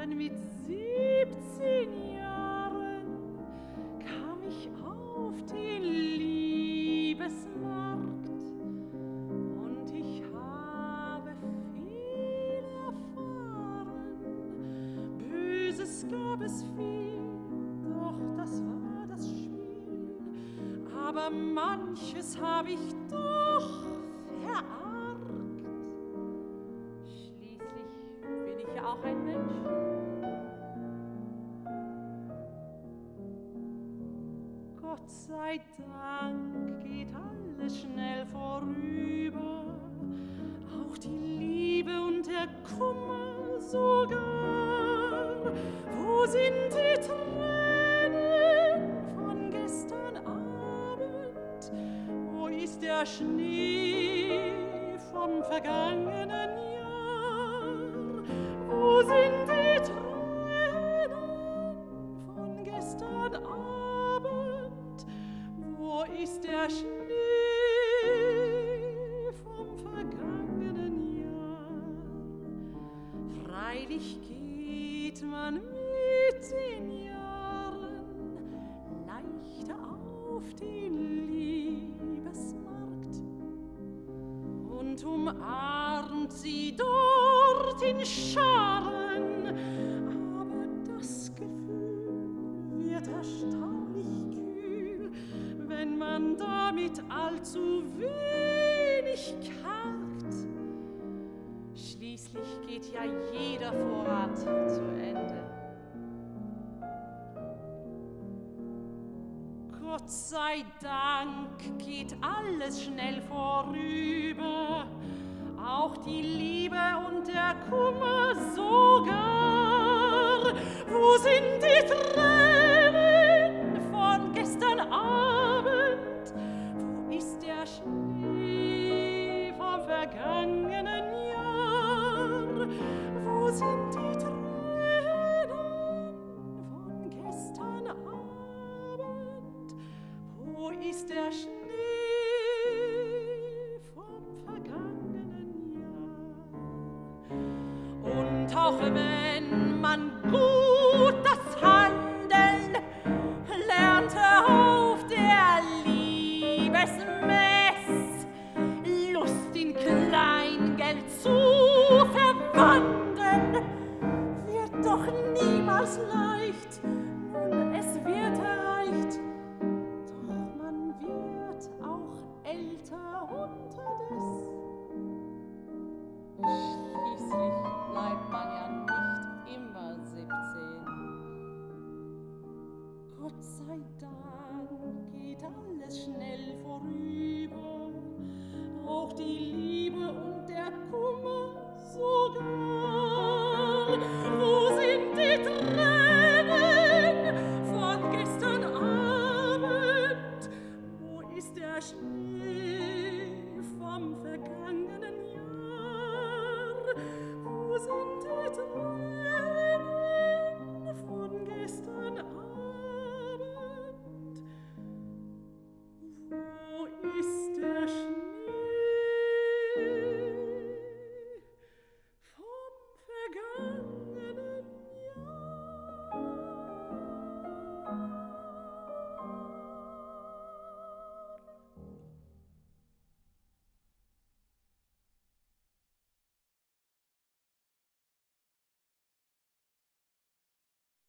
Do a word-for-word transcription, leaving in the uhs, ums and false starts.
Denn mit siebzehn Jahren kam ich auf den Liebesmarkt und ich habe viel erfahren. Böses gab es viel, doch das war das Spiel. Aber manches habe ich doch verargt. Schließlich bin ich ja auch ein Mensch. Gott sei Dank geht alles schnell vorüber, auch die Liebe und der Kummer sogar. Wo sind die Tränen von gestern Abend? Wo ist der Schnee vom vergangenen Jahr? Wo sind die Tränen von gestern Abend? Wo ist der Schnee vom vergangenen Jahr? Freilich geht man mit den Jahren leichter auf den Liebesmarkt und umarmt sie dort in Scharen. Aber das Gefühl wird erstaunlich kühl, wenn man damit allzu wenig kargt. Schließlich geht ja jeder Vorrat zu Ende. Gott sei Dank geht alles schnell vorüber, auch die Liebe und der Kummer sogar. Wo sind die Tränen von gestern Abend? Wo ist der Schnee vom vergangenen Jahr? Wo sind die Tränen von gestern Abend? Wo ist der Schnee vom vergangenen Jahr? Und auch wenn man gut das Handeln lernte auf der Liebesmess, Lust in Kleingeld zu verwandeln, wird doch niemals leicht.